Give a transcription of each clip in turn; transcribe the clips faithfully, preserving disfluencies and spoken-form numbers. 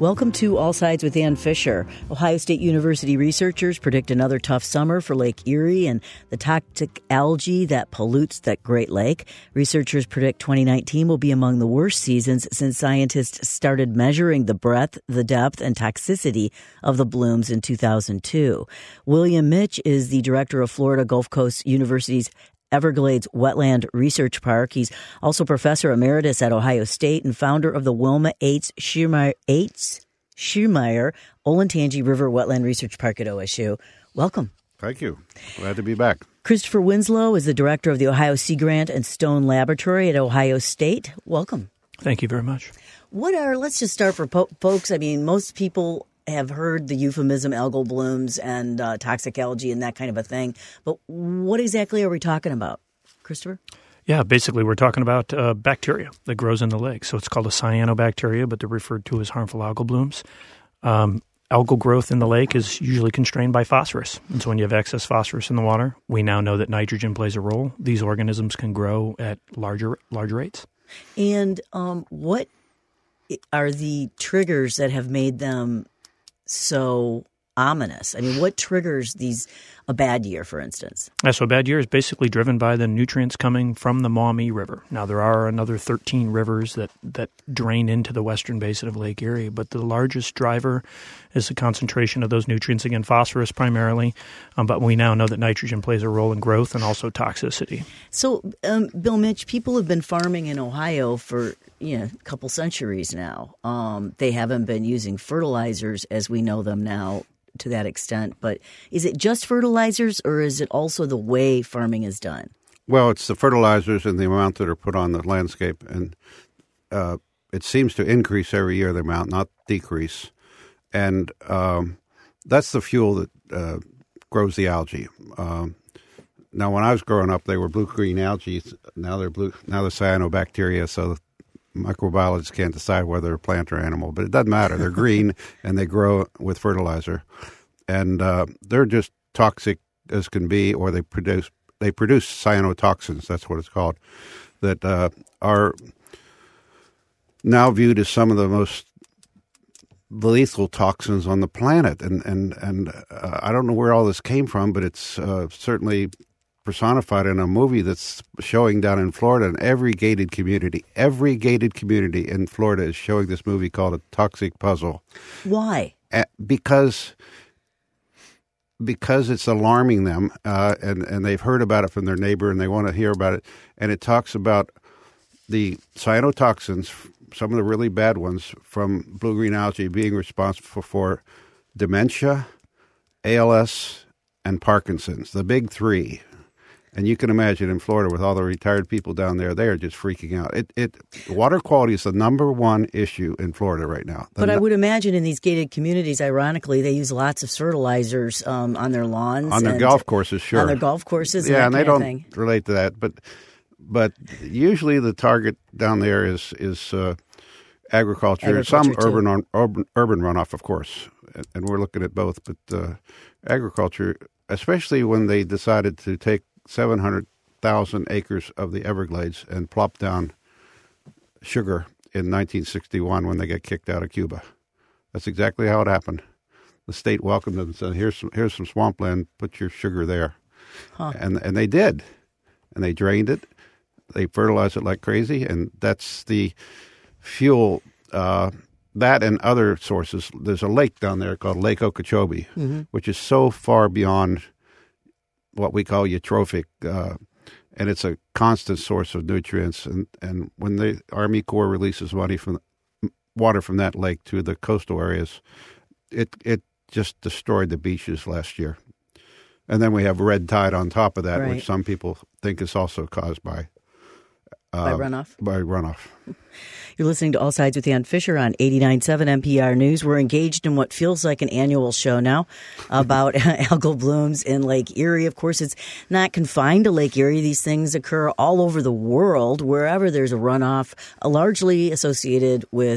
Welcome to All Sides with Ann Fisher. Ohio State University researchers predict another tough summer for Lake Erie and the toxic algae that pollutes that Great Lake. Researchers predict twenty nineteen will be among the worst seasons since scientists started measuring the breadth, the depth, and toxicity of the blooms in two thousand two. William Mitch is the director of Florida Gulf Coast University's Everglades Wetland Research Park. He's also professor emeritus at Ohio State and founder of the Wilma H. Schiermeyer, H. Schiermeyer Olentangy River Wetland Research Park at O S U. Welcome. Thank you. Glad to be back. Christopher Winslow is the director of the Ohio Sea Grant and Stone Laboratory at Ohio State. Welcome. Thank you very much. What are, let's just start for po- folks. I mean, most people have heard the euphemism algal blooms and uh, toxic algae and that kind of a thing. But what exactly are we talking about, Christopher? Yeah, basically we're talking about uh, bacteria that grows in the lake. So it's called a cyanobacteria, but they're referred to as harmful algal blooms. Um, algal growth in the lake is usually constrained by phosphorus. And so when you have excess phosphorus in the water, we now know that nitrogen plays a role. These organisms can grow at larger larger rates. And um, what are the triggers that have made them so ominous? I mean, what triggers these a bad year, for instance? Yeah, so a bad year is basically driven by the nutrients coming from the Maumee River. Now, there are another thirteen rivers that, that drain into the western basin of Lake Erie, but the largest driver is the concentration of those nutrients, again, phosphorus primarily, um, but we now know that nitrogen plays a role in growth and also toxicity. So, um, Bill Mitch, people have been farming in Ohio for you know, a couple centuries now. Um, they haven't been using fertilizers as we know them now to that extent. But is it just fertilizers or is it also the way farming is done? Well, it's the fertilizers and the amount that are put on the landscape. And uh, it seems to increase every year, the amount, not decrease. And um, that's the fuel that uh, grows the algae. Um, now, when I was growing up, they were blue-green algae. Now they're blue. Now they're cyanobacteria, so microbiologists can't decide whether they're a plant or animal, but it doesn't matter. They're green and they grow with fertilizer, and uh, they're just toxic as can be. Or they produce they produce cyanotoxins. That's what it's called. That uh, are now viewed as some of the most lethal toxins on the planet. And and and uh, I don't know where all this came from, but it's uh, certainly personified in a movie that's showing down in Florida, and every gated community, every gated community in Florida is showing this movie called A Toxic Puzzle. Why? Uh, because because it's alarming them, uh, and, and they've heard about it from their neighbor, and they want to hear about it. And it talks about the cyanotoxins, some of the really bad ones, from blue-green algae being responsible for dementia, A L S, and Parkinson's, the big three. And you can imagine in Florida with all the retired people down there, they are just freaking out. It, it water quality is the number one issue in Florida right now. The but I would imagine in these gated communities, ironically, they use lots of fertilizers um, on their lawns. On their golf courses, sure. On their golf courses, yeah, and, and they don't thing. relate to that. But but usually the target down there is is uh, agriculture, agriculture, some too. urban on, urban urban runoff, of course, and we're looking at both. But uh, agriculture, especially when they decided to take seven hundred thousand acres of the Everglades and plop down sugar in nineteen sixty-one when they got kicked out of Cuba. That's exactly how it happened. The state welcomed them and said, here's some, here's some swampland, put your sugar there. Huh. And and they did. And they drained it. They fertilized it like crazy, and that's the fuel. Uh, that and other sources. There's a lake down there called Lake Okeechobee, mm-hmm. which is so far beyond what we call eutrophic, uh, and it's a constant source of nutrients. And, and when the Army Corps releases money from water from that lake to the coastal areas, it it just destroyed the beaches last year. And then we have red tide on top of that, right. which some people think is also caused by uh, by runoff. By runoff. You're listening to All Sides with Ann Fisher on eighty-nine point seven N P R News. We're engaged in what feels like an annual show now about algal blooms in Lake Erie. Of course, it's not confined to Lake Erie. These things occur all over the world, wherever there's a runoff, uh, largely associated with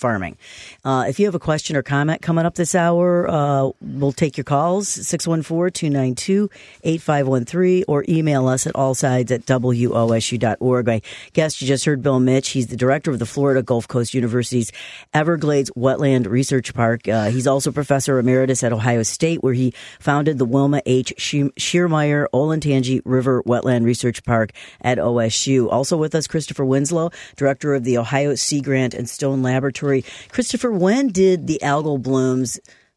farming. Uh, if you have a question or comment coming up this hour, uh, we'll take your calls, six one four, two nine two, eight five one three, or email us at allsides at W O S U dot org. My guest, you just heard Bill Mitsch. He's the director of the Florida Gulf Coast University's Everglades Wetland Research Park. Uh, he's also professor emeritus at Ohio State, where he founded the Wilma H. Schiermeyer Olentangy River Wetland Research Park at O S U. Also with us, Christopher Winslow, director of the Ohio Sea Grant and Stone Laboratory. Christopher, when did the algal blooms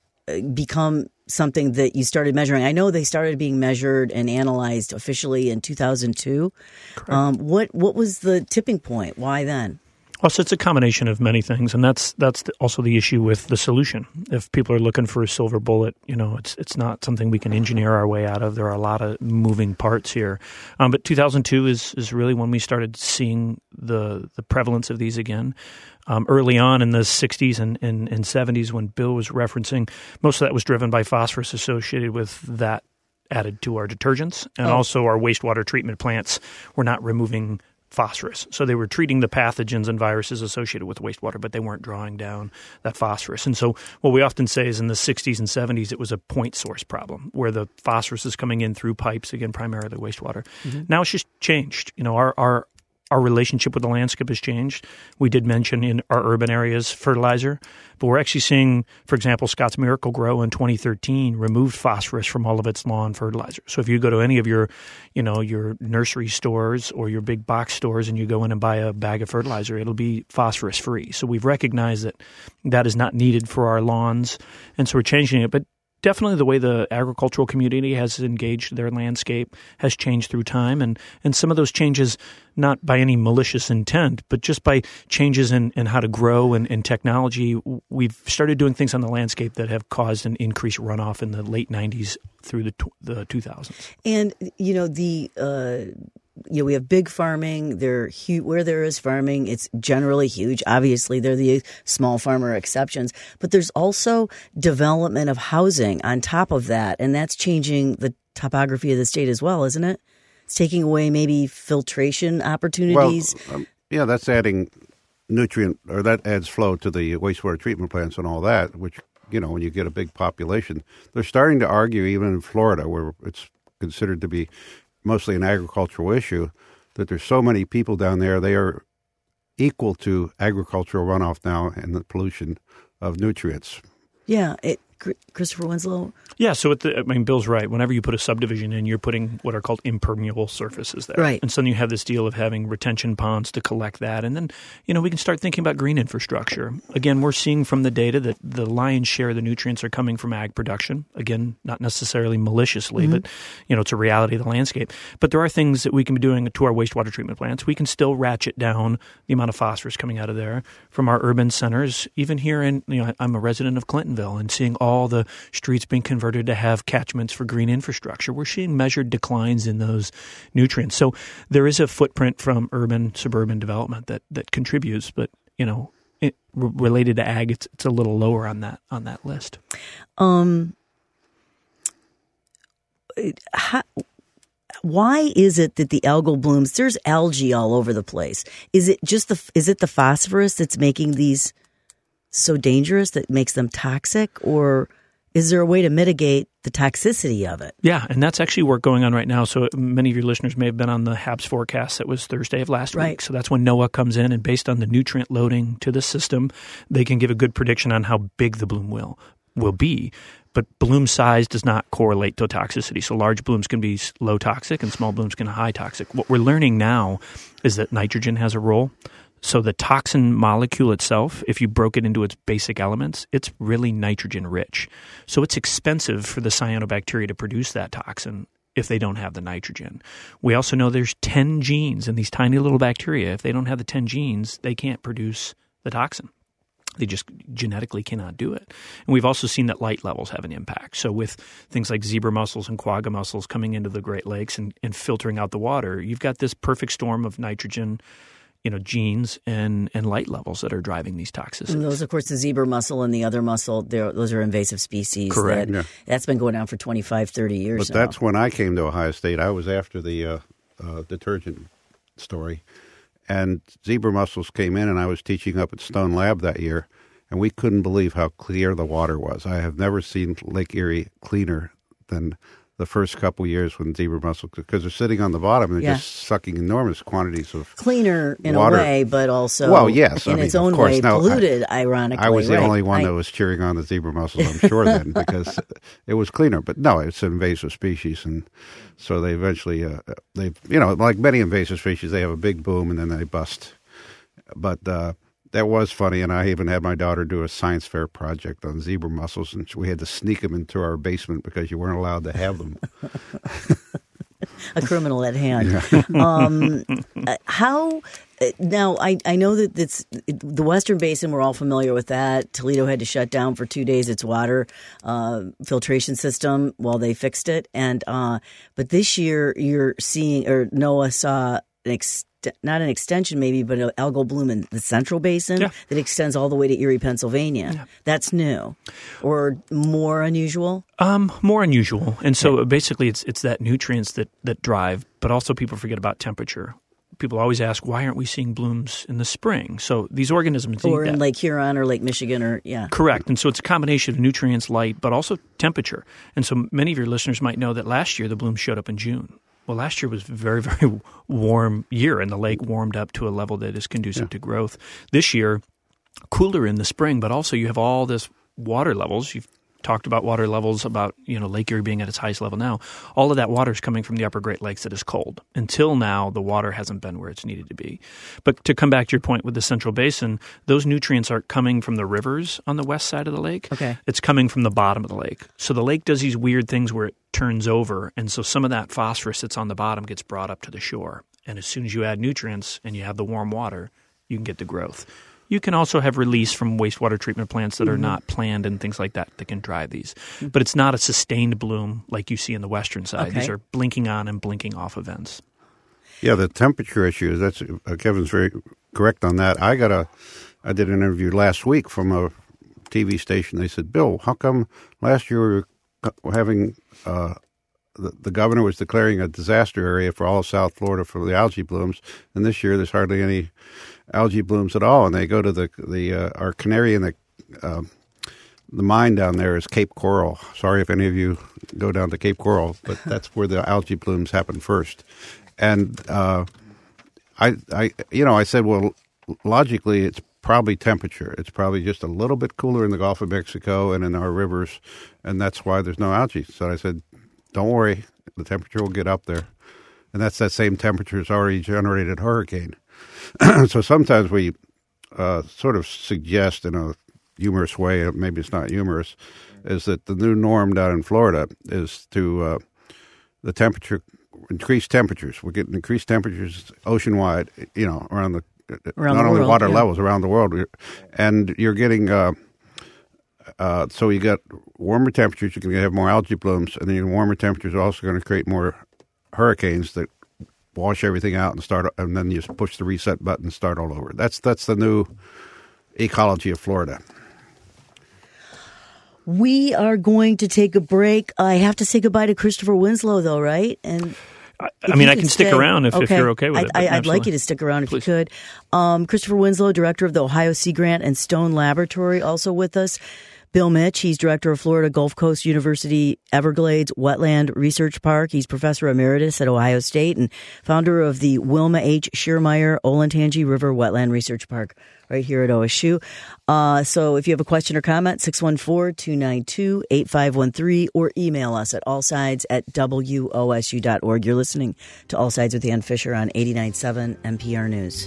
become something that you started measuring? I know they started being measured and analyzed officially in two thousand two. Um, what what was the tipping point? Why then? Well, so it's a combination of many things, and that's that's also the issue with the solution. If people are looking for a silver bullet, you know, it's it's not something we can engineer our way out of. There are a lot of moving parts here. Um, but two thousand two is is really when we started seeing the the prevalence of these again. Um, early on in the sixties and, and, and seventies, when Bill was referencing, most of that was driven by phosphorus associated with that added to our detergents, and oh. also our wastewater treatment plants were not removing phosphorus. So they were treating the pathogens and viruses associated with wastewater, but they weren't drawing down that phosphorus. And so what we often say is in the sixties and seventies, it was a point source problem where the phosphorus is coming in through pipes, again, primarily wastewater. Mm-hmm. Now it's just changed. You know, our, our, our relationship with the landscape has changed. We did mention in our urban areas fertilizer, but we're actually seeing, for example, Scott's Miracle-Gro in twenty thirteen removed phosphorus from all of its lawn fertilizer. So if you go to any of your, you know, your nursery stores or your big box stores and you go in and buy a bag of fertilizer, it'll be phosphorus free. So we've recognized that that is not needed for our lawns, and so we're changing it. But definitely the way the agricultural community has engaged their landscape has changed through time, and, and some of those changes not by any malicious intent, but just by changes in, in how to grow and, and technology. We've started doing things on the landscape that have caused an increased runoff in the late nineties through the the two thousands. And, you know, the uh, you know, we have big farming. They're huge. Where there is farming, it's generally huge. Obviously, they're the small farmer exceptions. But there's also development of housing on top of that, and that's changing the topography of the state as well, isn't it? It's taking away maybe filtration opportunities. Well, um, yeah, that's adding nutrient, or that adds flow to the wastewater treatment plants and all that, which, you know, when you get a big population. They're starting to argue, even in Florida, where it's considered to be mostly an agricultural issue, that there's so many people down there, they are equal to agricultural runoff now and the pollution of nutrients. Yeah. It, Christopher Winslow? Yeah, so at the, I mean, Bill's right. Whenever you put a subdivision in, you're putting what are called impermeable surfaces there. Right. And so then you have this deal of having retention ponds to collect that. And then, you know, we can start thinking about green infrastructure. Again, we're seeing from the data that the lion's share of the nutrients are coming from ag production. Again, not necessarily maliciously, mm-hmm. but, you know, it's a reality of the landscape. But there are things that we can be doing to our wastewater treatment plants. We can still ratchet down the amount of phosphorus coming out of there from our urban centers. Even here in, you know, I'm a resident of Clintonville, and seeing all all the streets being converted to have catchments for green infrastructure, we're seeing measured declines in those nutrients. So there is a footprint from urban, suburban development that, that contributes, but, you know, it, related to ag, it's, it's a little lower on that on that list. Um, how, why is it that the algal blooms? There's algae all over the place. Is it just the is it the phosphorus that's making these so dangerous, that makes them toxic, or is there a way to mitigate the toxicity of it? Yeah, and that's actually work going on right now. So many of your listeners may have been on the HABS forecast that was Thursday of last right. week. So that's when NOAA comes in, and based on the nutrient loading to the system, they can give a good prediction on how big the bloom will will be. But bloom size does not correlate to toxicity. So large blooms can be low toxic and small blooms can be high toxic. What we're learning now is that nitrogen has a role. So the toxin molecule itself, if you broke it into its basic elements, it's really nitrogen rich. So it's expensive for the cyanobacteria to produce that toxin if they don't have the nitrogen. We also know there's ten genes in these tiny little bacteria. If they don't have the ten genes, they can't produce the toxin. They just genetically cannot do it. And we've also seen that light levels have an impact. So with things like zebra mussels and quagga mussels coming into the Great Lakes and, and filtering out the water, you've got this perfect storm of nitrogen, you know, genes and, and light levels that are driving these toxicities. And those, of course, the zebra mussel and the other mussel, those are invasive species. Correct. That, yeah. That's been going on for twenty-five, thirty years But now. that's when I came to Ohio State. I was after the uh, uh, detergent story. And zebra mussels came in, and I was teaching up at Stone Lab that year. and we couldn't believe how clear the water was. I have never seen Lake Erie cleaner than the first couple years when zebra mussels, because they're sitting on the bottom and they're Yeah. just sucking enormous quantities of Cleaner in water. a way, but also Well, yes, in I mean, its of own course. way No, I- polluted, ironically. I was the right. only one I- that was cheering on the zebra mussels, I'm sure, then, because it was cleaner. But no, it's an invasive species, and so they eventually, uh, they, you know, like many invasive species, they have a big boom and then they bust. But uh, that was funny, and I even had my daughter do a science fair project on zebra mussels, and we had to sneak them into our basement because you weren't allowed to have them. a criminal at hand. um, uh, how uh, now? I, I know that it's the Western Basin. We're all familiar with that. Toledo had to shut down for two days its water uh, filtration system while they fixed it. And uh, but this year you're seeing, or NOAA saw an ex- not an extension maybe, but an algal bloom in the Central Basin Yeah. that extends all the way to Erie, Pennsylvania. Yeah. That's new or more unusual. Um, more unusual, and so basically, it's it's that nutrients that that drive, but also people forget about temperature. People always ask, why aren't we seeing blooms in the spring? So these organisms Or need in that. Lake Huron or Lake Michigan, or yeah, Correct. And so it's a combination of nutrients, light, but also temperature. And so many of your listeners might know that last year the blooms showed up in June. Well, last year was a very, very warm year, and the lake warmed up to a level that is conducive Yeah. to growth. This year, cooler in the spring, but also you have all this water levels. You've talked about water levels, about you know Lake Erie being at its highest level now. All of that water is coming from the upper Great Lakes that is cold. Until now, the water hasn't been where it's needed to be. But to come back to your point with the Central Basin, those nutrients aren't coming from the rivers on the west side of the lake. Okay. It's coming from the bottom of the lake. So the lake does these weird things where it turns over, and so some of that phosphorus that's on the bottom gets brought up to the shore. And as soon as you add nutrients and you have the warm water, you can get the growth. You can also have release from wastewater treatment plants that are not planned and things like that that can drive these. But it's not a sustained bloom like you see in the western side. Okay. These are blinking on and blinking off events. Yeah, the temperature issue, that's uh, Kevin's very correct on that. I got a, I did an interview last week from a T V station. They said, Bill, how come last year we were co- having, uh, the, the governor was declaring a disaster area for all of South Florida for the algae blooms, and this year there's hardly any algae blooms at all. And they go to the, the uh, our canary in the, uh, the mine down there is Cape Coral. Sorry if any of you go down to Cape Coral, but that's where the algae blooms happen first. And uh, I, I, you know, I said, well, logically, it's probably temperature. It's probably just a little bit cooler in the Gulf of Mexico and in our rivers, and that's why there's no algae. So I said, don't worry, the temperature will get up there. And that's that same temperature that's already generated hurricane. So sometimes we uh, sort of suggest in a humorous way, maybe it's not humorous, is that the new norm down in Florida is to uh, the temperature, increased temperatures. We're getting increased temperatures ocean-wide, you know, around the, Around not the only world, water yeah. levels around the world. And you're getting, uh, uh, so you got warmer temperatures, you're going to have more algae blooms, and then warmer temperatures are also going to create more hurricanes that wash everything out and start, and then you just push the reset button and start all over. That's that's the new ecology of Florida. We are going to take a break. I have to say goodbye to Christopher Winslow, though, right? And I, if I mean, you I could can stick stay- around if, if you're okay with I'd, it. but I, I'd like absolutely. you to stick around if Please. you could. Um, Christopher Winslow, director of the Ohio Sea Grant and Stone Laboratory, also with us. Bill Mitch, he's director of Florida Gulf Coast University Everglades Wetland Research Park. He's professor emeritus at Ohio State and founder of the Wilma H. Schiermeyer Olentangy River Wetland Research Park right here at O S U. Uh, so if you have a question or comment, six one four, two nine two, eight five one three or email us at allsides at W O S U dot org. You're listening to All Sides with Ann Fisher on eighty-nine point seven N P R News.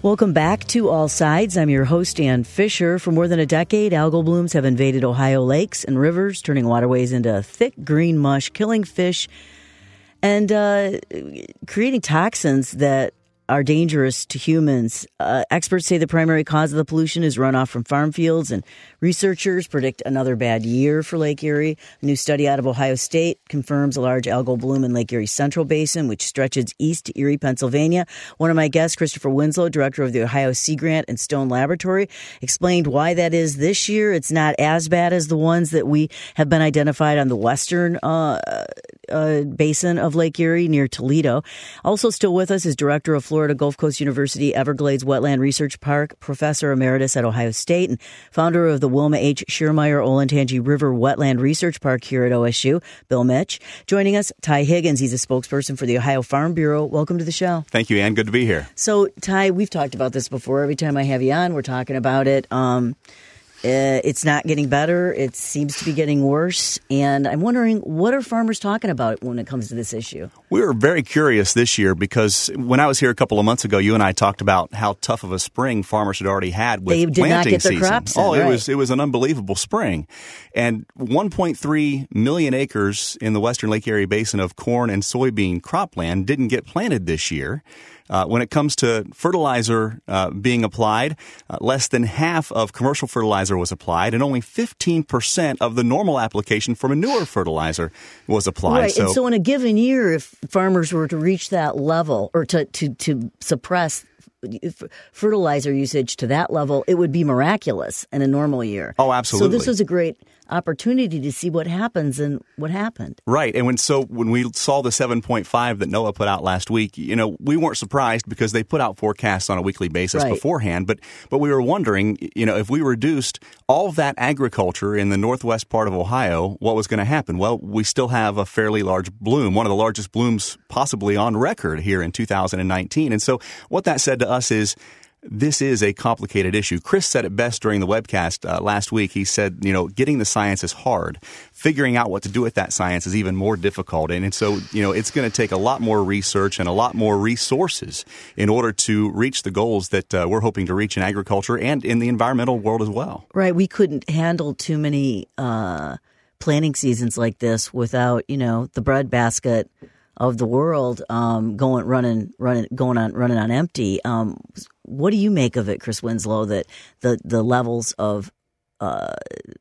Welcome back to All Sides. I'm your host, Ann Fisher. For more than a decade, algal blooms have invaded Ohio lakes and rivers, turning waterways into thick green mush, killing fish, and uh, creating toxins that are dangerous to humans. Uh, experts say the primary cause of the pollution is runoff from farm fields, and researchers predict another bad year for Lake Erie. A new study out of Ohio State confirms a large algal bloom in Lake Erie's Central Basin, which stretches east to Erie, Pennsylvania. One of my guests, Christopher Winslow, director of the Ohio Sea Grant and Stone Laboratory, explained why that is this year. It's not as bad as the ones that we have been identified on the western uh, uh, basin of Lake Erie near Toledo. Also still with us is director of Florida Gulf Coast University Everglades Wetland Research Park, professor emeritus at Ohio State, and founder of the Wilma H. Schiermeyer Olentangy River Wetland Research Park here at O S U, Bill Mitch. Joining us, Ty Higgins. He's a spokesperson for the Ohio Farm Bureau. Welcome to the show. Thank you, Ann. Good to be here. So, Ty, we've talked about this before. Every time I have you on, we're talking about it. Um, Uh, it's not getting better. It seems to be getting worse. And I'm wondering, what are farmers talking about when it comes to this issue? We were very curious this year because when I was here a couple of months ago, you and I talked about how tough of a spring farmers had already had with they did planting not get their season. crops in, oh, right. it was it was an unbelievable spring. And one point three million acres in the western Lake Erie Basin of corn and soybean cropland didn't get planted this year. Uh, when it comes to fertilizer uh, being applied, uh, less than half of commercial fertilizer was applied, and only fifteen percent of the normal application for manure fertilizer was applied. Right, so, and so in a given year, if farmers were to reach that level or to, to, to suppress fertilizer usage to that level, it would be miraculous in a normal year. Oh, absolutely. So this was a great opportunity to see what happens and what happened. Right. And when so when we saw the seven point five that NOAA put out last week, you know, we weren't surprised because they put out forecasts on a weekly basis right. beforehand. But but we were wondering, you know, if we reduced all of that agriculture in the northwest part of Ohio, what was going to happen? Well, we still have a fairly large bloom, one of the largest blooms possibly on record here in two thousand nineteen. And so what that said to us is, this is a complicated issue. Chris said it best during the webcast uh, last week. He said, you know, getting the science is hard. Figuring out what to do with that science is even more difficult. And, and so, you know, it's going to take a lot more research and a lot more resources in order to reach the goals that uh, we're hoping to reach in agriculture and in the environmental world as well. Right. We couldn't handle too many uh, planting seasons like this without, you know, the breadbasket of the world um, going running running going on running on empty. Um, what do you make of it, Chris Winslow? That the the levels of uh,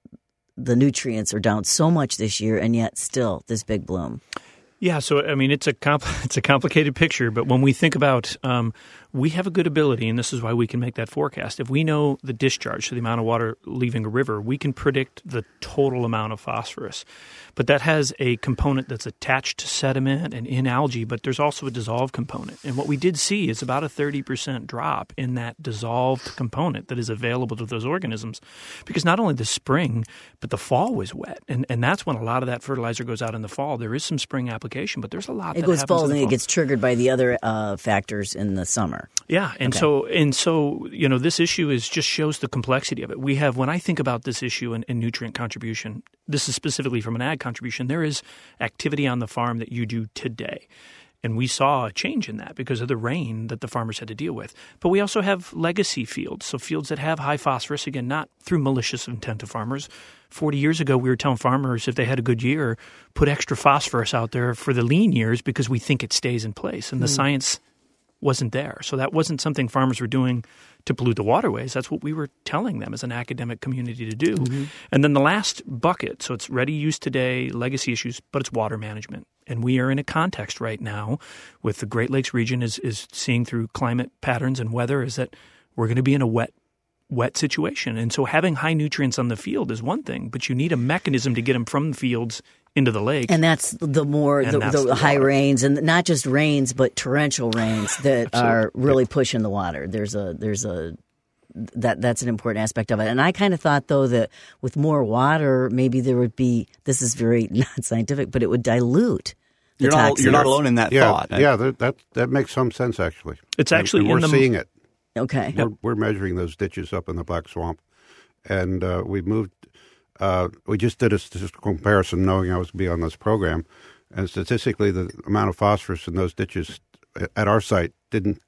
the nutrients are down so much this year, and yet still this big bloom. Yeah, so I mean it's a compl- it's a complicated picture, but when we think about um, we have a good ability, and this is why we can make that forecast. If we know the discharge, so the amount of water leaving a river, we can predict the total amount of phosphorus. But that has a component that's attached to sediment and in algae, but there's also a dissolved component. And what we did see is about a thirty percent drop in that dissolved component that is available to those organisms, because not only the spring, but the fall was wet. And and that's when a lot of that fertilizer goes out in the fall. There is some spring application, but there's a lot it that goes happens fall in and the it fall. gets triggered by the other uh, factors in the summer. Yeah, and okay. so and so you know this issue is just shows the complexity of it. We have when I think about this issue and, and nutrient contribution, this is specifically from an ag contribution. There is activity on the farm that you do today. And we saw a change in that because of the rain that the farmers had to deal with. But we also have legacy fields, so fields that have high phosphorus, again, not through malicious intent of farmers. Forty years ago, we were telling farmers if they had a good year, put extra phosphorus out there for the lean years because we think it stays in place. And the mm. science wasn't there. So that wasn't something farmers were doing to pollute the waterways. That's what we were telling them as an academic community to do. Mm-hmm. And then the last bucket, so it's ready use today, legacy issues, but it's water management. And we are in a context right now with the Great Lakes region is, is seeing through climate patterns and weather is that we're going to be in a wet wet situation. And so having high nutrients on the field is one thing, but you need a mechanism to get them from the fields into the lake. And that's the more the, that's the, the high water. rains, and not just rains, but torrential rains that are really pushing the water. There's a there's a that that's an important aspect of it. And I kind of thought though that with more water, maybe there would be. This is very not scientific, but it would dilute. The you're not you're not alone in that yeah, thought. Yeah, that, that that makes some sense actually. It's actually and, and in we're the, seeing it. Okay, we're, we're measuring those ditches up in the Black Swamp, and uh, we moved. Uh, we just did a statistical comparison, knowing I was going to be on this program, and statistically, the amount of phosphorus in those ditches at our site didn't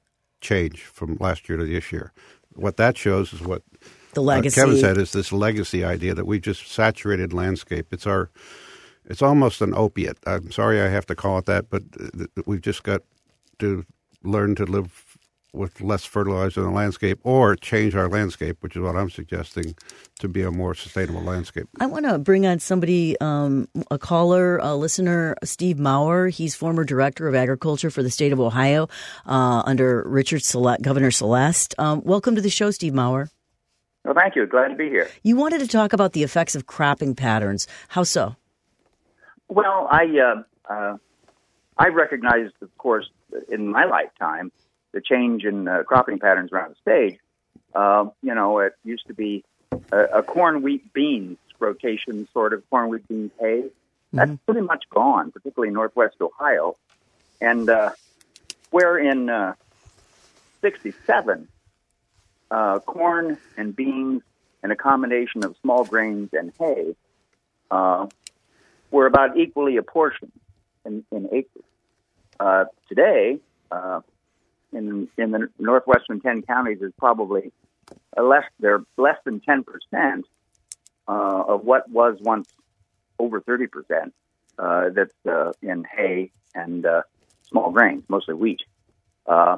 change from last year to this year. What that shows is what the legacy. Uh, Kevin said is this legacy idea that we just saturated landscape. It's our, it's almost an opiate. I'm sorry I have to call it that, but th- we've just got to learn to live with less fertilizer in the landscape, or change our landscape, which is what I'm suggesting, to be a more sustainable landscape. I want to bring on somebody, um, a caller, a listener, Steve Maurer. He's former director of agriculture for the state of Ohio uh, under Richard Celeste, Governor Celeste. Um, welcome to the show, Steve Maurer. Well, thank you. Glad to be here. You wanted to talk about the effects of cropping patterns. How so? Well, I uh, uh, I recognized, of course, in my lifetime, the change in uh, cropping patterns around the state. Uh, you know, it used to be a, a corn, wheat, beans rotation, sort of corn, wheat, beans, hay. That's mm-hmm. pretty much gone, particularly in northwest Ohio. And uh, where in uh, sixty-seven, uh, corn and beans and a combination of small grains and hay uh, were about equally apportioned in, in acres. Uh, today, uh, In, in the northwestern ten counties, is probably a less. They're less than ten percent uh, of what was once over thirty percent. Uh, that's uh, in hay and uh, small grains, mostly wheat. Uh,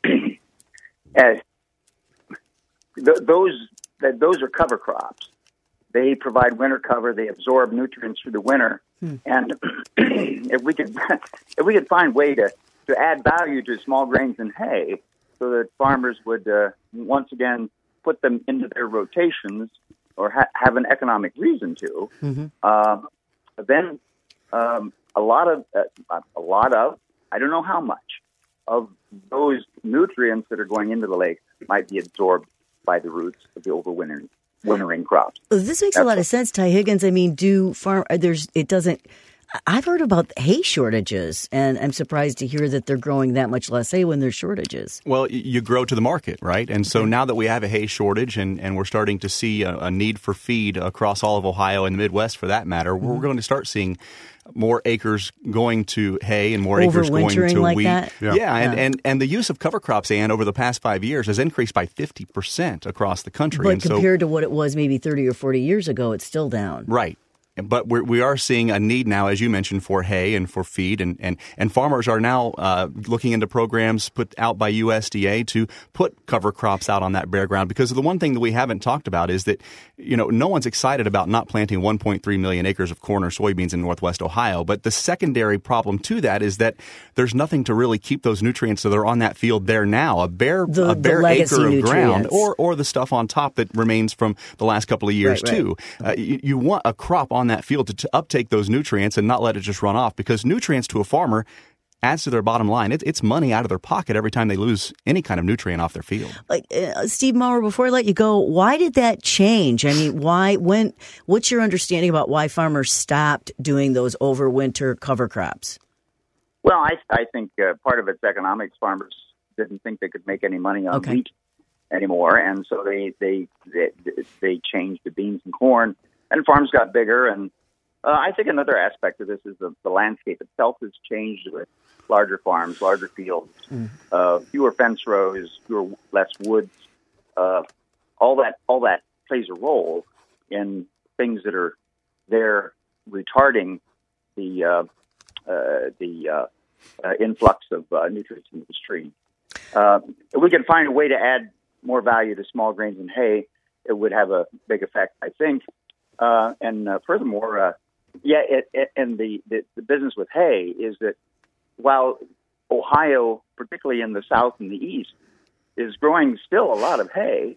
as th- those that those are cover crops. They provide winter cover. They absorb nutrients through the winter. Hmm. And if we could, if we could find way to to add value to small grains and hay so that farmers would uh, once again put them into their rotations or ha- have an economic reason to, mm-hmm. uh, then um, a lot of, uh, a lot of, I don't know how much, of those nutrients that are going into the lake might be absorbed by the roots of the overwintering wintering crops. This makes That's a lot what, of sense, Ty Higgins. I mean, do farm, there's, it doesn't, I've heard about hay shortages, and I'm surprised to hear that they're growing that much less hay when there's shortages. Well, you grow to the market, right? And so now that we have a hay shortage and, and we're starting to see a, a need for feed across all of Ohio and the Midwest, for that matter, mm-hmm. we're going to start seeing more acres going to hay and more acres going to like wheat. That? Yeah, yeah, and, yeah. And, and the use of cover crops, Ann, over the past five years has increased by fifty percent across the country. But and compared so, to what it was maybe thirty or forty years ago, it's still down. Right. But we're, we are seeing a need now, as you mentioned, for hay and for feed, and, and, and farmers are now uh, looking into programs put out by U S D A to put cover crops out on that bare ground. Because the one thing that we haven't talked about is that, you know, no one's excited about not planting one point three million acres of corn or soybeans in northwest Ohio. But the secondary problem to that is that there's nothing to really keep those nutrients that are on that field there now. A bare the, a bare acre of nutrients. ground, or or the stuff on top that remains from the last couple of years right, too. Right. Uh, you, you want a crop on that field to, to uptake those nutrients and not let it just run off, because nutrients to a farmer adds to their bottom line. It, it's money out of their pocket every time they lose any kind of nutrient off their field. Like uh, Steve Maurer, before I let you go, why did that change? I mean, why? When? What's your understanding about why farmers stopped doing those overwinter cover crops? Well, I, I think uh, part of it's economics. Farmers didn't think they could make any money on okay. wheat anymore, and so they they they, they changed to beans and corn, and farms got bigger. And uh, I think another aspect of this is the, the landscape itself has changed with larger farms, larger fields, mm. uh, fewer fence rows, fewer less woods. Uh, all that all that plays a role in things that are there retarding the uh, uh, the uh, uh, influx of uh, nutrients into the stream. Uh, if we can find a way to add more value to small grains and hay, it would have a big effect, I think. Uh, and uh, furthermore, uh, yeah, it, it, and the, the, the business with hay is that while Ohio, particularly in the south and the east, is growing still a lot of hay,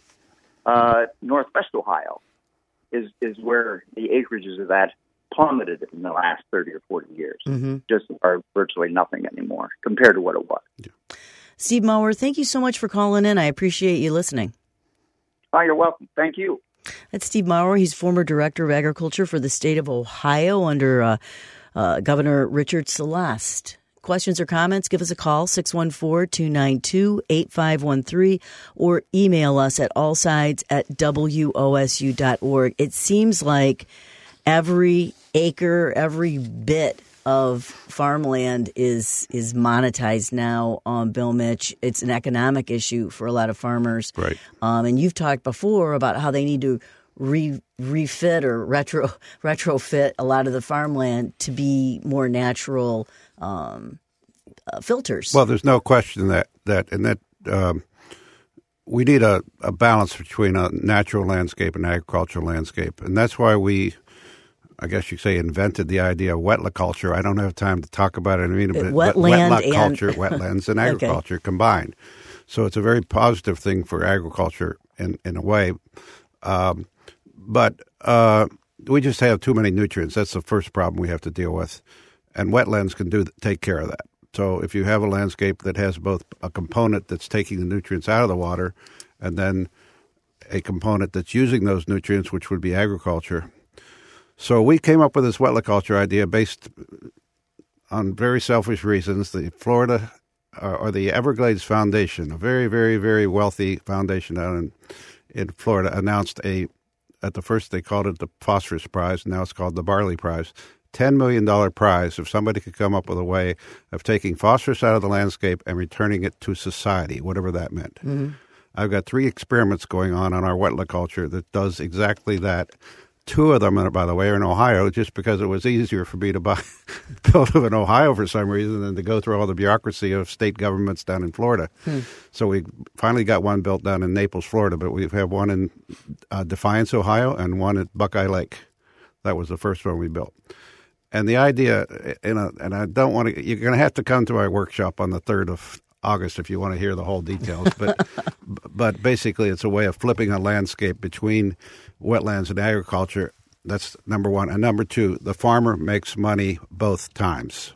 uh, northwest Ohio is is where the acreages of that plummeted in the last thirty or forty years. Mm-hmm. Just are virtually nothing anymore compared to what it was. Yeah. Steve Maurer, thank you so much for calling in. I appreciate you listening. Oh, you're welcome. Thank you. That's Steve Maurer. He's former director of agriculture for the state of Ohio under uh, uh, Governor Richard Celeste. Questions or comments, give us a call, six one four, two nine two, eight five one three, or email us at allsides at W O S U dot org. It seems like every acre, every bit of farmland is is monetized now, um, Bill Mitch. It's an economic issue for a lot of farmers. Right. Um, and you've talked before about how they need to re, refit or retro retrofit a lot of the farmland to be more natural um, uh, filters. Well, there's no question that that and that um, we need a, a balance between a natural landscape and agricultural landscape, and that's why we, I guess you could say, invented the idea of wetliculture. I don't have time to talk about it. I mean, but wetland wetliculture, and wetlands, and agriculture okay. combined. So it's a very positive thing for agriculture in in a way. Um, but uh, we just have too many nutrients. That's the first problem we have to deal with, and wetlands can do take care of that. So if you have a landscape that has both a component that's taking the nutrients out of the water, and then a component that's using those nutrients, which would be agriculture. So we came up with this wetliculture idea based on very selfish reasons. The Florida uh, or the Everglades Foundation, a very, very, very wealthy foundation down in, in Florida, announced a, at the first they called it the Phosphorus Prize, now it's called the Barley Prize, ten million dollars prize if somebody could come up with a way of taking phosphorus out of the landscape and returning it to society, whatever that meant. Mm-hmm. I've got three experiments going on on our wetliculture that does exactly that. Two of them, by the way, are in Ohio, just because it was easier for me to buy build them in Ohio for some reason than to go through all the bureaucracy of state governments down in Florida. Hmm. So we finally got one built down in Naples, Florida, but we have one in uh, Defiance, Ohio, and one at Buckeye Lake. That was the first one we built. And the idea, you know, and I don't want to, you're going to have to come to my workshop on the third of August if you want to hear the whole details. But but basically, it's a way of flipping a landscape between wetlands and agriculture. That's number one. And number two, the farmer makes money both times.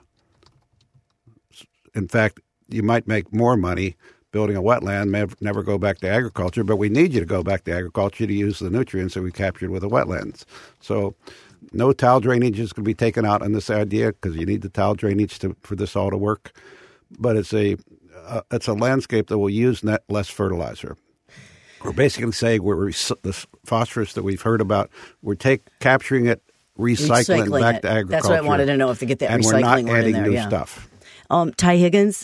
In fact, you might make more money building a wetland, may never go back to agriculture, but we need you to go back to agriculture to use the nutrients that we captured with the wetlands. So no tile drainage is going to be taken out on this idea because you need the tile drainage to, for this all to work. But it's a uh, it's a landscape that will use net less fertilizer. We're basically saying we're the phosphorus that we've heard about, we're take capturing it, recycling, recycling back it. to agriculture. That's what I wanted to know, if to get that and recycling we're not word adding in there. new yeah. stuff. Um, Ty Higgins,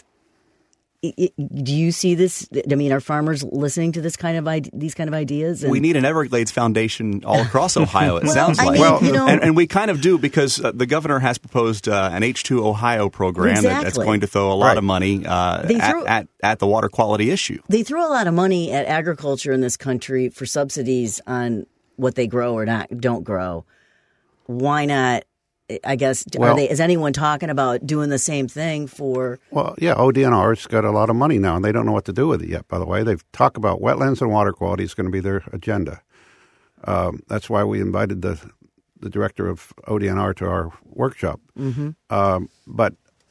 do you see this? I mean, are farmers listening to this kind of ide- these kind of ideas? And- we need an Everglades Foundation all across Ohio, it well, sounds I like. mean, well, you know, and, and we kind of do because uh, the governor has proposed uh, an H two Ohio program exactly. that, that's going to throw a lot right. of money uh, throw, at, at, at the water quality issue. They throw a lot of money at agriculture in this country for subsidies on what they grow or not don't grow. Why not? I guess, well, are they, is anyone talking about doing the same thing for... Well, yeah, O D N R's got a lot of money now, and they don't know what to do with it yet, by the way. They've talked about wetlands and water quality is going to be their agenda. Um, that's why we invited the the director of O D N R to our workshop. Mm-hmm. Um, but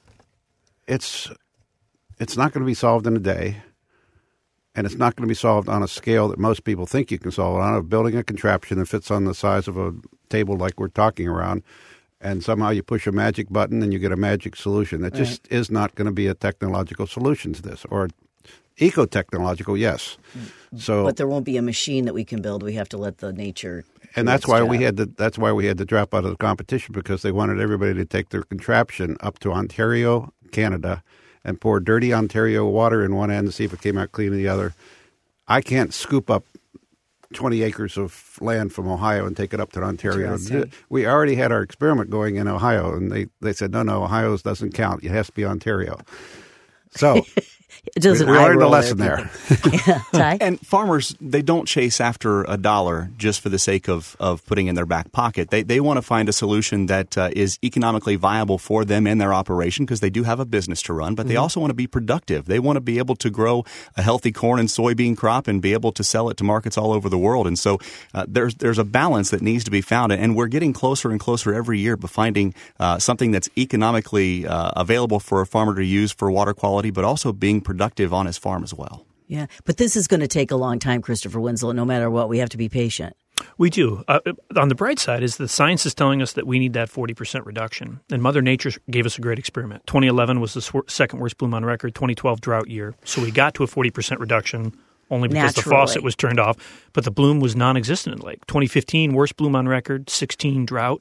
it's it's not going to be solved in a day, and it's not going to be solved on a scale that most people think you can solve it on, of building a contraption that fits on the size of a table like we're talking around, and somehow you push a magic button and you get a magic solution. It just right. is not going to be a technological solution to this, or eco-technological, yes. So, but there won't be a machine that we can build. We have to let the nature. And that's why job. we had to. That's why we had to drop out of the competition, because they wanted everybody to take their contraption up to Ontario, Canada, and pour dirty Ontario water in one end to see if it came out clean in the other. I can't scoop up twenty acres of land from Ohio and take it up to Ontario. We already had our experiment going in Ohio, and they, they said, no, no, Ohio doesn't count. It has to be Ontario. So it doesn't we, we learned a lesson there. Yeah. Ty? And farmers, they don't chase after a dollar just for the sake of, of putting in their back pocket. They they want to find a solution that uh, is economically viable for them and their operation, because they do have a business to run, but mm-hmm. they also want to be productive. They want to be able to grow a healthy corn and soybean crop and be able to sell it to markets all over the world. And so uh, there's there's a balance that needs to be found, and we're getting closer and closer every year by finding uh, something that's economically uh, available for a farmer to use for water quality, but also being productive on his farm as well. Yeah, but this is going to take a long time, Christopher Winslow. No matter what, we have to be patient. We do. Uh, on the bright side is the science is telling us that we need that forty percent reduction. And Mother Nature gave us a great experiment. twenty eleven was the sw- second worst bloom on record, twenty twelve drought year. So we got to a forty percent reduction only because Naturally. the faucet was turned off. But the bloom was non-existent in the lake. twenty fifteen, worst bloom on record, sixteen drought.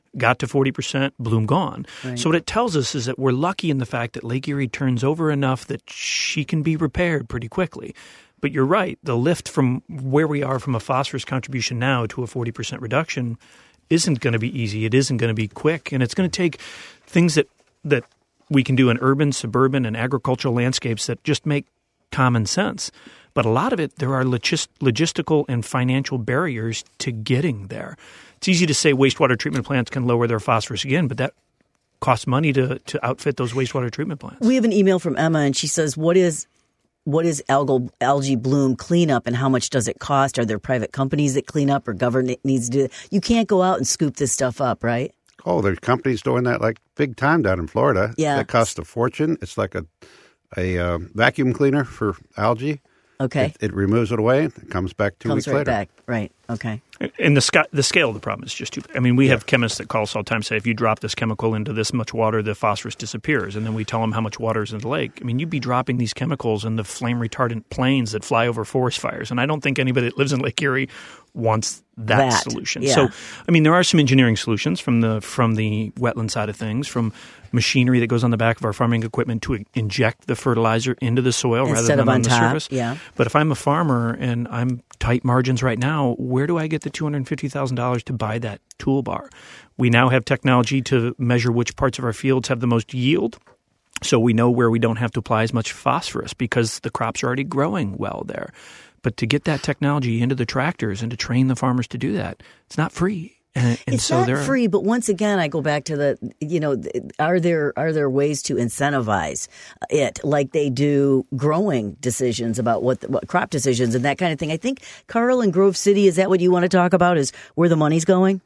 got to forty percent, bloom gone. Right. So what it tells us is that we're lucky in the fact that Lake Erie turns over enough that she can be repaired pretty quickly. But you're right, the lift from where we are from a phosphorus contribution now to a forty percent reduction isn't going to be easy. It isn't going to be quick. And it's going to take things that, that we can do in urban, suburban, and agricultural landscapes that just make common sense. But a lot of it, there are logis- logistical and financial barriers to getting there. It's easy to say wastewater treatment plants can lower their phosphorus again, but that costs money to, to outfit those wastewater treatment plants. We have an email from Emma, and she says, what is what is algal, algae bloom cleanup, and how much does it cost? Are there private companies that clean up, or government needs to do it? You can't go out and scoop this stuff up, right? Oh, there's companies doing that like big time down in Florida. Yeah. That costs a fortune. It's like a, a uh, vacuum cleaner for algae. Okay. It, it removes it away. It comes back two Comes weeks right later. back. Right. Okay. And the sc- the scale of the problem is just too – I mean, we have chemists that call us all the time and say, if you drop this chemical into this much water, the phosphorus disappears. And then we tell them how much water is in the lake. I mean, you'd be dropping these chemicals in the flame-retardant planes that fly over forest fires. And I don't think anybody that lives in Lake Erie wants that, That, solution. yeah. So, I mean, there are some engineering solutions from the from the wetland side of things, from machinery that goes on the back of our farming equipment to inject the fertilizer into the soil rather Instead than of on on the top, surface. yeah. But if I'm a farmer and I'm tight margins right now, where do I get the two hundred fifty thousand dollars to buy that toolbar? We now have technology to measure which parts of our fields have the most yield. So we know where we don't have to apply as much phosphorus because the crops are already growing well there. But to get that technology into the tractors and to train the farmers to do that, it's not free. And, and It's so not there free, but once again, I go back to the, you know, are there are there ways to incentivize it like they do growing decisions about what, the, what crop decisions and that kind of thing? I think, Carl, in Grove City, is that what you want to talk about, is where the money's going?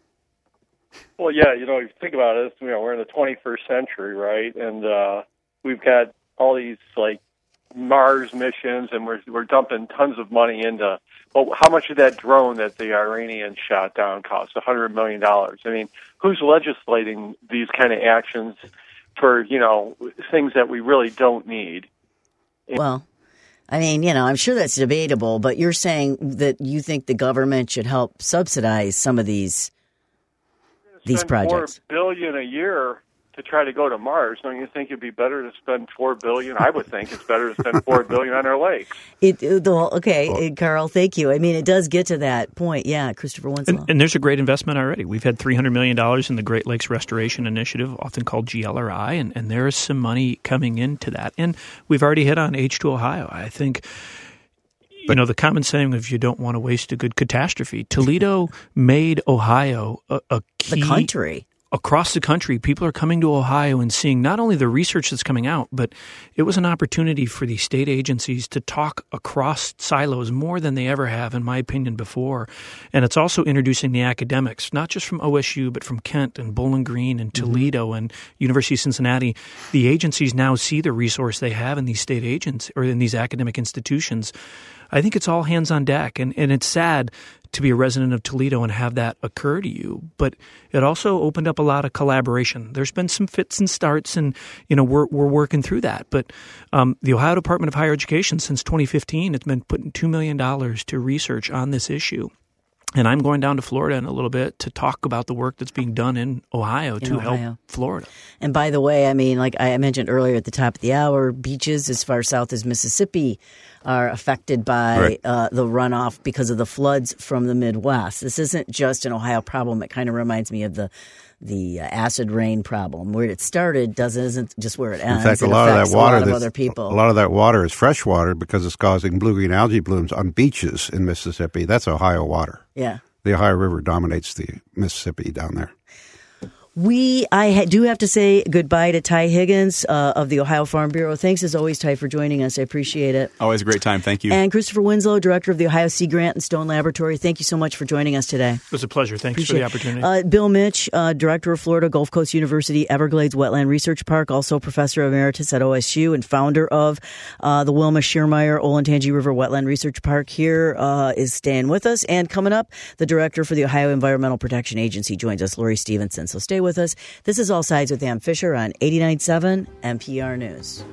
Well, yeah, you know, if you think about it, you know, we're in the twenty-first century, right? And uh, we've got all these, like, Mars missions, and we're we're dumping tons of money into. Well, how much did that drone that the Iranians shot down cost? A hundred million dollars. I mean, who's legislating these kind of actions for, you know, things that we really don't need? Well, I mean, you know, I'm sure that's debatable, but you're saying that you think the government should help subsidize some of these these Spend projects. Four billion a year to try to go to Mars. Don't you think it'd be better to spend four billion? I would think it's better to spend four billion on our lakes. It, it the, okay, well, Carl, thank you. I mean, it does get to that point. Yeah, Christopher Winslow. And, and there's a great investment already. We've had three hundred million dollars in the Great Lakes Restoration Initiative, often called G L R I, and, and there is some money coming into that. And we've already hit on H two Ohio. I think, you but, know, the common saying of you don't want to waste a good catastrophe. Toledo made Ohio a, a key. The country. Across the country, people are coming to Ohio and seeing not only the research that's coming out, but it was an opportunity for these state agencies to talk across silos more than they ever have, in my opinion, before. And it's also introducing the academics, not just from O S U, but from Kent and Bowling Green and Toledo mm-hmm. and University of Cincinnati. The agencies now see the resource they have in these state agents or in these academic institutions. I think it's all hands on deck, and, and it's sad to be a resident of Toledo and have that occur to you. But it also opened up a lot of collaboration. There's been some fits and starts, and you know we're we're working through that. But um, the Ohio Department of Higher Education, since twenty fifteen, it's been putting two million dollars to research on this issue. And I'm going down to Florida in a little bit to talk about the work that's being done in Ohio in to Ohio. help Florida. And by the way, I mean, like I mentioned earlier at the top of the hour, beaches as far south as Mississippi are affected by right. uh, the runoff because of the floods from the Midwest. This isn't just an Ohio problem. It kind of reminds me of the the uh, acid rain problem. Where it started doesn't isn't just where it ends. In fact, a it lot of that water, a lot of other people. a lot of that water is fresh water because it's causing blue-green algae blooms on beaches in Mississippi. That's Ohio water. Yeah. The Ohio River dominates the Mississippi down there. We, I ha- do have to say goodbye to Ty Higgins uh, of the Ohio Farm Bureau. Thanks as always, Ty, for joining us. I appreciate it. Always a great time. Thank you. And Christopher Winslow, Director of the Ohio Sea Grant and Stone Laboratory. Thank you so much for joining us today. It was a pleasure. Thanks appreciate for the opportunity. Uh, Bill Mitch, uh, Director of Florida Gulf Coast University Everglades Wetland Research Park, also Professor Emeritus at O S U and founder of uh, the Wilma Schiermeyer Olentangy River Wetland Research Park here uh, is staying with us. And coming up, the Director for the Ohio Environmental Protection Agency joins us, Lori Stevenson. So stay with us. This is All Sides with Ann Fisher on eighty-nine point seven N P R News.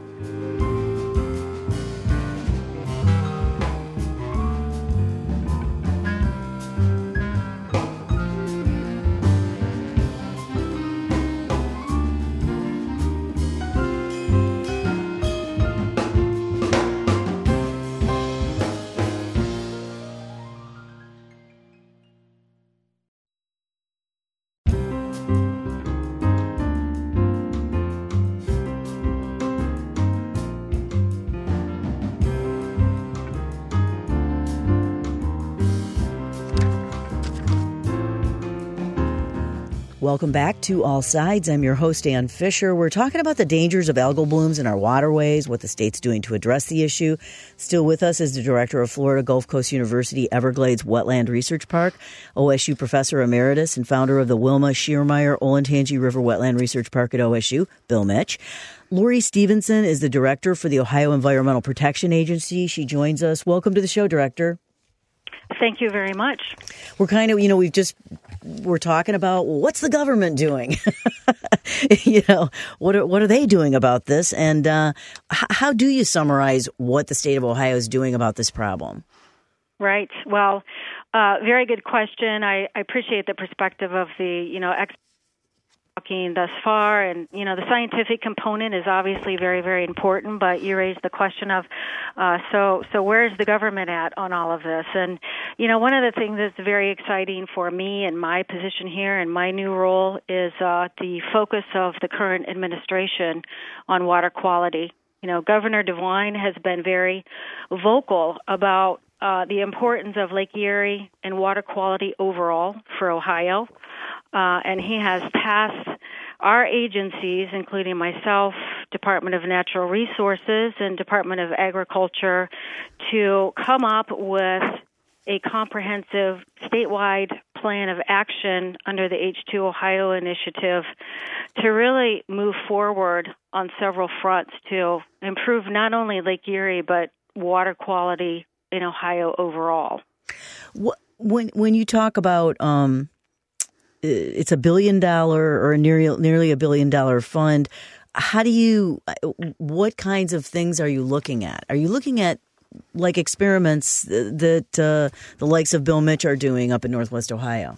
Welcome back to All Sides. I'm your host, Ann Fisher. We're talking about the dangers of algal blooms in our waterways, what the state's doing to address the issue. Still with us is the director of Florida Gulf Coast University Everglades Wetland Research Park, O S U professor emeritus and founder of the Wilma Schiermeyer Olentangy River Wetland Research Park at O S U, Bill Mitch. Lori Stevenson is the director for the Ohio Environmental Protection Agency. She joins us. Welcome to the show, Director. Thank you very much. We're kind of, you know, we've just, we're talking about well, what's the government doing? you know, what are, what are they doing about this? And uh, h- how do you summarize what the state of Ohio is doing about this problem? Right. Well, uh, very good question. I, I appreciate the perspective of the, you know, experts talking thus far. And, you know, the scientific component is obviously very, very important, but you raised the question of, uh, so, so where is the government at on all of this? And, you know, one of the things that's very exciting for me and my position here and my new role is uh, the focus of the current administration on water quality. You know, Governor DeWine has been very vocal about uh, the importance of Lake Erie and water quality overall for Ohio. Uh, and he has tasked our agencies, including myself, Department of Natural Resources and Department of Agriculture, to come up with a comprehensive statewide plan of action under the H two Ohio initiative to really move forward on several fronts to improve not only Lake Erie, but water quality in Ohio overall. When, when you talk about... Um it's a billion dollar or nearly nearly a billion dollar fund. How do you, what kinds of things are you looking at? Are you looking at like experiments that uh, the likes of Bill Mitch are doing up in Northwest Ohio?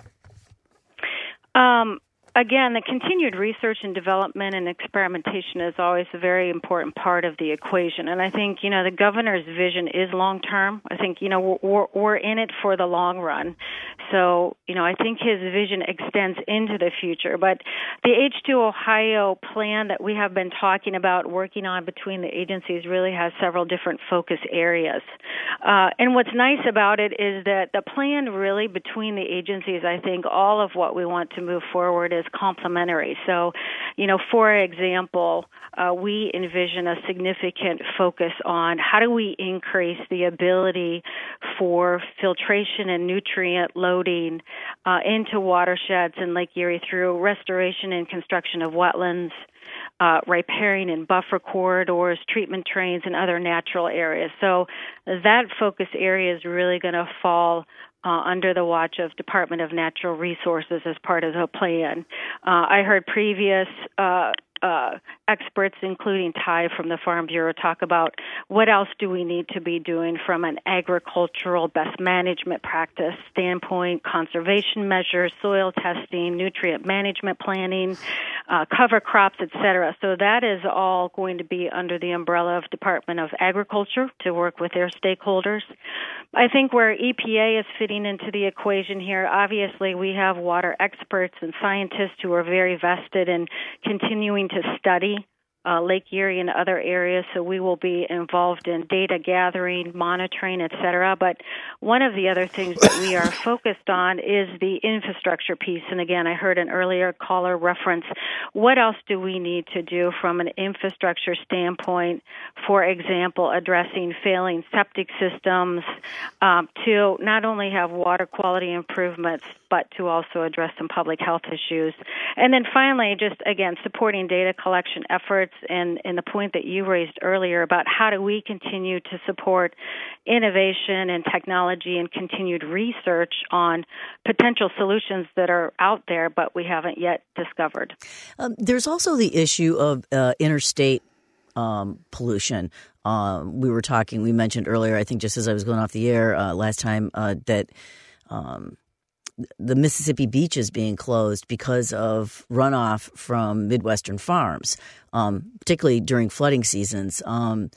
Um, again, the continued research and development and experimentation is always a very important part of the equation. And I think, you know, the governor's vision is long-term. I think, you know, we're, we're in it for the long run. So, you know, I think his vision extends into the future. But the H two Ohio plan that we have been talking about, working on between the agencies, really has several different focus areas. Uh, and what's nice about it is that the plan really between the agencies, I think all of what we want to move forward is complementary. So, you know, for example, uh, we envision a significant focus on how do we increase the ability for filtration and nutrient loading uh, into watersheds in Lake Erie through restoration and construction of wetlands, uh, riparian and buffer corridors, treatment trains, and other natural areas. So that focus area is really going to fall Uh, under the watch of Department of Natural Resources as part of the plan. Uh, I heard previous uh, uh, experts, including Ty from the Farm Bureau, talk about what else do we need to be doing from an agricultural best management practice standpoint, conservation measures, soil testing, nutrient management planning, uh, cover crops, et cetera. So that is all going to be under the umbrella of Department of Agriculture to work with their stakeholders. I think where E P A is fitting into the equation here, obviously we have water experts and scientists who are very vested in continuing to study uh, Lake Erie and other areas, so we will be involved in data gathering, monitoring, et cetera. But one of the other things that we are focused on is the infrastructure piece. And again, I heard an earlier caller reference, what else do we need to do from an infrastructure standpoint, for example, addressing failing septic systems, um, to not only have water quality improvements, but to also address some public health issues. And then finally, just again, supporting data collection efforts and, and the point that you raised earlier about how do we continue to support innovation and technology and continued research on potential solutions that are out there, but we haven't yet discovered. Um, there's also the issue of uh, interstate um, pollution. Um, we were talking, we mentioned earlier, I think just as I was going off the air uh, last time, uh, that um, the Mississippi beaches being closed because of runoff from Midwestern farms, um, particularly during flooding seasons. Um,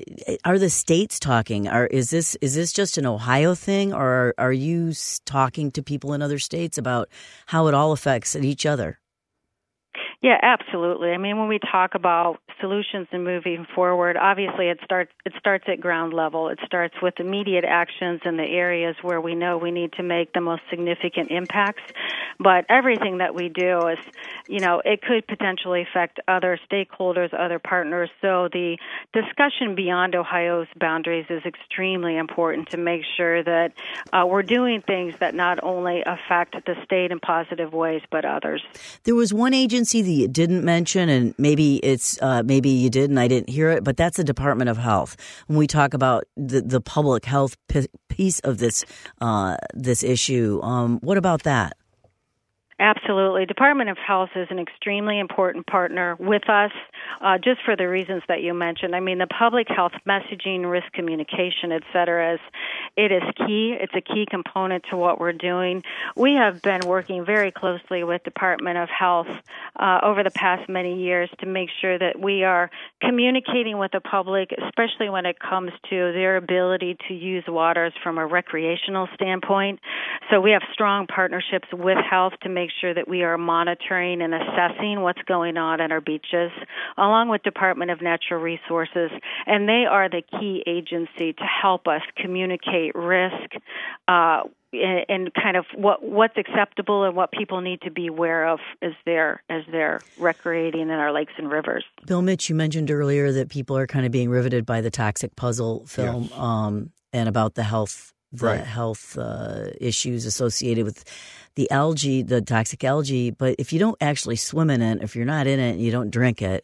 are the states talking? Are is this is this just an Ohio thing, or are, are you talking to people in other states about how it all affects each other? Yeah, absolutely. I mean, when we talk about solutions and moving forward, obviously it starts it starts at ground level. It starts with immediate actions in the areas where we know we need to make the most significant impacts. But everything that we do is, you know, it could potentially affect other stakeholders, other partners. So the discussion beyond Ohio's boundaries is extremely important to make sure that uh, we're doing things that not only affect the state in positive ways, but others. There was one agency that you didn't mention, and maybe it's uh, maybe you did and I didn't hear it, but that's the Department of Health. When we talk about the, the public health p- piece of this uh, this issue, um, what about that? Absolutely. Department of Health is an extremely important partner with us, uh, just for the reasons that you mentioned. I mean, the public health messaging, risk communication, et cetera, is, it is key. It's a key component to what we're doing. We have been working very closely with Department of Health uh, over the past many years to make sure that we are communicating with the public, especially when it comes to their ability to use waters from a recreational standpoint. So we have strong partnerships with health to make sure that we are monitoring and assessing what's going on at our beaches, along with Department of Natural Resources, and they are the key agency to help us communicate risk uh, and kind of what what's acceptable and what people need to be aware of as they're as they're recreating in our lakes and rivers. Bill Mitch, you mentioned earlier that people are kind of being riveted by the Toxic Puzzle film, yes. um, and about the health the right. health uh, issues associated with the algae, the toxic algae. But if you don't actually swim in it, if you're not in it, and you don't drink it,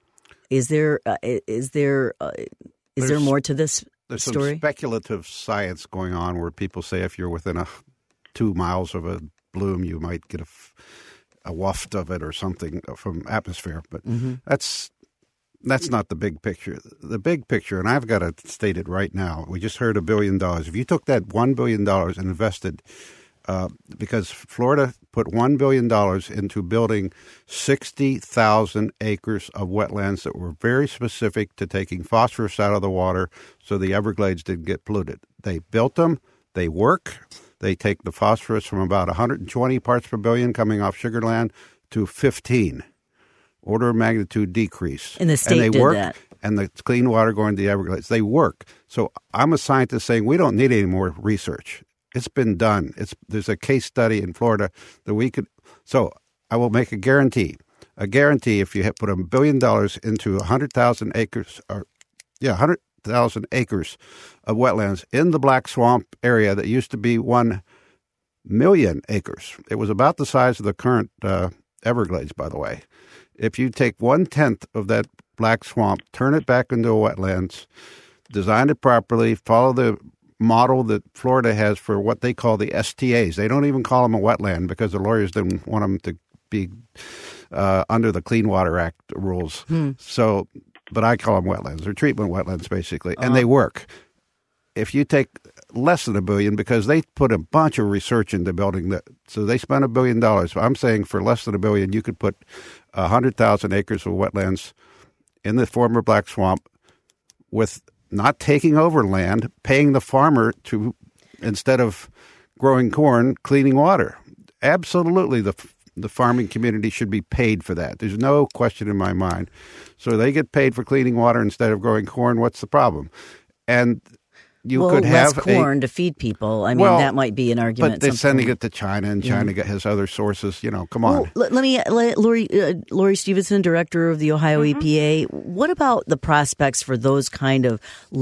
is there uh, is there uh, is there's, there more to this there's story? Some speculative science going on where people say if you're within a two miles of a bloom, you might get a, a waft of it or something from atmosphere. But mm-hmm. that's That's not the big picture. The big picture, and I've got to state it right now, we just heard a billion dollars. If you took that one billion dollars and invested, uh, because Florida put one billion dollars into building sixty thousand acres of wetlands that were very specific to taking phosphorus out of the water so the Everglades didn't get polluted. They built them. They work. They take the phosphorus from about one hundred twenty parts per billion coming off sugarland to fifteen. Order of magnitude decrease. And the state and they did work, that. And the clean water going to the Everglades. They work. So I'm a scientist saying we don't need any more research. It's been done. It's There's a case study in Florida that we could. So I will make a guarantee. A guarantee if you have put a billion dollars into one hundred thousand acres, or yeah, one hundred thousand acres of wetlands in the Black Swamp area that used to be one million acres. It was about the size of the current uh, Everglades, by the way. If you take one-tenth of that black swamp, turn it back into a wetlands, design it properly, follow the model that Florida has for what they call the S T As. They don't even call them a wetland because the lawyers didn't want them to be uh, under the Clean Water Act rules. Hmm. So, but I call them wetlands. They're treatment wetlands, basically, and uh-huh. they work. If you take less than a billion, because they put a bunch of research into building that, so they spent a billion dollars. I'm saying for less than a billion, you could put one hundred thousand acres of wetlands in the former Black Swamp with not taking over land, paying the farmer to, instead of growing corn, cleaning water. Absolutely, the the farming community should be paid for that. There's no question in my mind. So they get paid for cleaning water instead of growing corn. What's the problem? And you well, could less have corn a, to feed people. I mean, well, that might be an argument. But they're sending it to China, and China mm-hmm. has other sources. You know, come on. Well, let, let me, let, Lori, uh, Lori Stevenson, director of the Ohio mm-hmm. E P A. What about the prospects for those kind of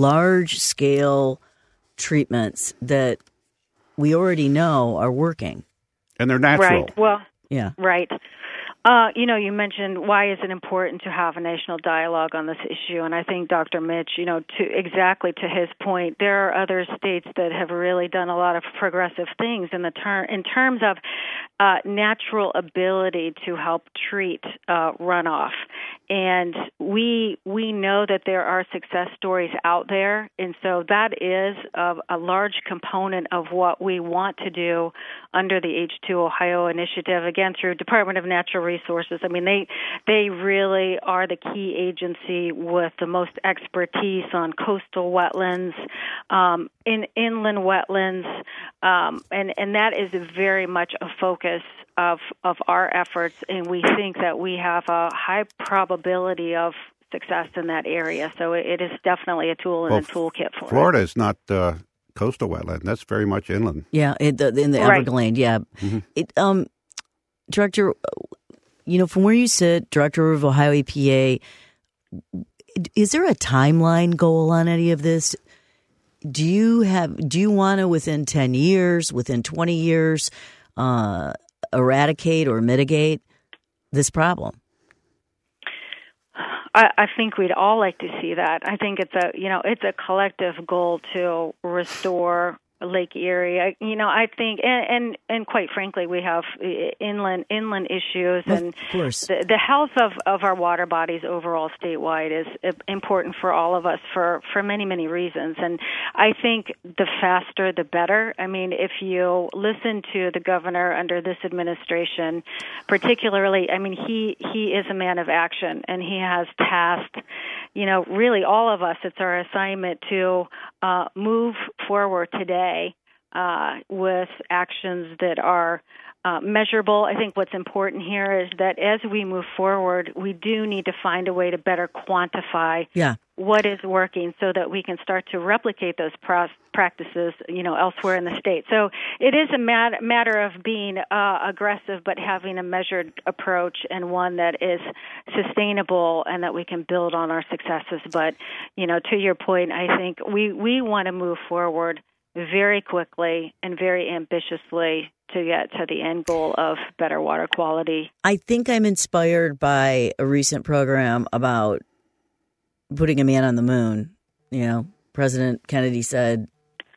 large-scale treatments that we already know are working? And they're natural. Right. Well, yeah. Right. Uh, you know, you mentioned why is it important to have a national dialogue on this issue, and I think Doctor Mitch, you know, to exactly to his point, there are other states that have really done a lot of progressive things in the ter- in terms of uh, natural ability to help treat uh, runoff, and we we know that there are success stories out there, and so that is a, a large component of what we want to do under the H two Ohio initiative, again through Department of Natural Resources. Resources. I mean, they they really are the key agency with the most expertise on coastal wetlands, um, in inland wetlands, um, and and that is very much a focus of of our efforts. And we think that we have a high probability of success in that area. So it is definitely a tool in well, the toolkit for Florida us. is not uh, coastal wetland. That's very much inland. Yeah, it, the, in the Right. Everglades, yeah. Mm-hmm. It, um, Director, you know, from where you sit, Director of Ohio E P A, is there a timeline goal on any of this? Do you have? Do you want to, within ten years, within twenty years, uh, eradicate or mitigate this problem? I, I think we'd all like to see that. I think it's a you know it's a collective goal to restore Lake Erie. I, you know, I think, and, and and quite frankly, we have inland inland issues, and of course. the, the health of, of our water bodies overall statewide is important for all of us for, for many many reasons. And I think the faster the better. I mean, if you listen to the governor under this administration, particularly, I mean, he he is a man of action, and he has tasked, you know, really all of us. It's our assignment to uh, move forward today. Uh, with actions that are uh, measurable. I think what's important here is that as we move forward, we do need to find a way to better quantify yeah. what is working so that we can start to replicate those pro- practices, you know, elsewhere in the state. So it is a mat- matter of being uh, aggressive, but having a measured approach and one that is sustainable and that we can build on our successes. But, you know, to your point, I think we, we want to move forward very quickly and very ambitiously to get to the end goal of better water quality. I think I'm inspired by a recent program about putting a man on the moon. You know, President Kennedy said,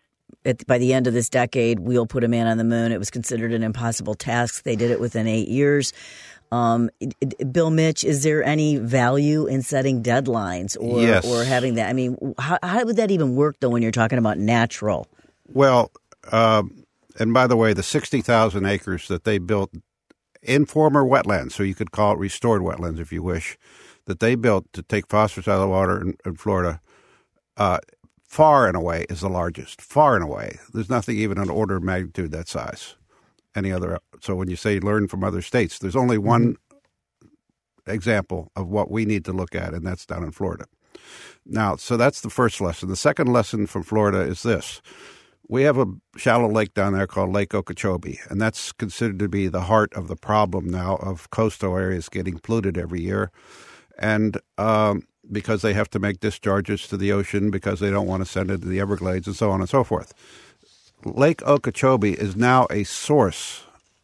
at, by the end of this decade, we'll put a man on the moon. It was considered an impossible task. They did it within eight years. Um, it, it, Bill Mitch, is there any value in setting deadlines or, yes. or having that? I mean, how, how would that even work, though, when you're talking about natural? Well, uh, and by the way, the sixty thousand acres that they built in former wetlands, so you could call it restored wetlands if you wish, that they built to take phosphorus out of the water in, in Florida, uh, far and away is the largest. Far and away. There's nothing even an order of magnitude that size. Any other? So when you say learn from other states, there's only one mm-hmm. example of what we need to look at, and that's down in Florida. Now, so that's the first lesson. The second lesson from Florida is this. We have a shallow lake down there called Lake Okeechobee, and that's considered to be the heart of the problem now of coastal areas getting polluted every year. And um, because they have to make discharges to the ocean because they don't want to send it to the Everglades and so on and so forth. Lake Okeechobee is now a source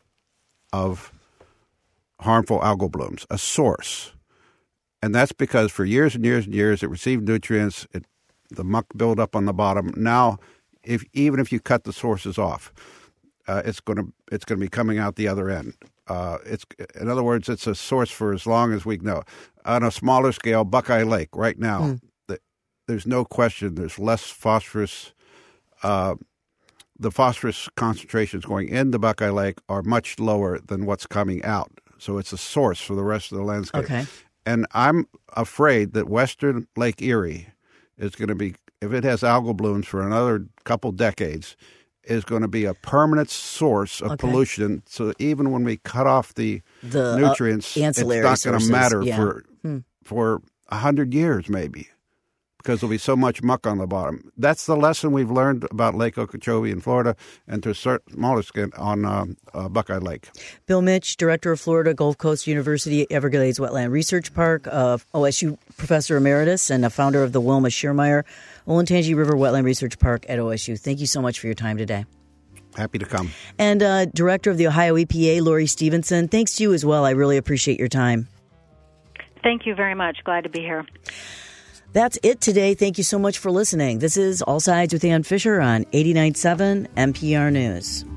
of harmful algal blooms, a source. And that's because for years and years and years it received nutrients, it, the muck built up on the bottom. Now, if even if you cut the sources off, uh, it's going to it's going to be coming out the other end. Uh, it's in other words, it's a source for as long as we know. On a smaller scale, Buckeye Lake right now, mm. the, there's no question there's less phosphorus. Uh, the phosphorus concentrations going into Buckeye Lake are much lower than what's coming out. So it's a source for the rest of the landscape. Okay. And I'm afraid that western Lake Erie is going to be, if it has algal blooms for another couple decades, is going to be a permanent source of okay. pollution. So that even when we cut off the, the nutrients, uh, ancillary it's not going to matter yeah. for hmm. for a hundred years maybe, because there'll be so much muck on the bottom. That's the lesson we've learned about Lake Okeechobee in Florida, and to a certain smaller extent on uh, uh, Buckeye Lake. Bill Mitch, Director of Florida Gulf Coast University Everglades Wetland Research Park, uh, O S U Professor Emeritus, and a founder of the Wilma Schiermeyer Olentangy River Wetland Research Park at O S U. Thank you so much for your time today. Happy to come. And uh, Director of the Ohio E P A, Lori Stevenson, thanks to you as well. I really appreciate your time. Thank you very much. Glad to be here. That's it today. Thank you so much for listening. This is All Sides with Ann Fisher on eighty-nine point seven N P R News.